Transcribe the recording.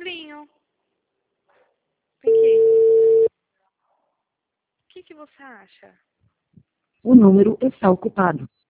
Pablinho, vem aqui. O que você acha? O número está ocupado.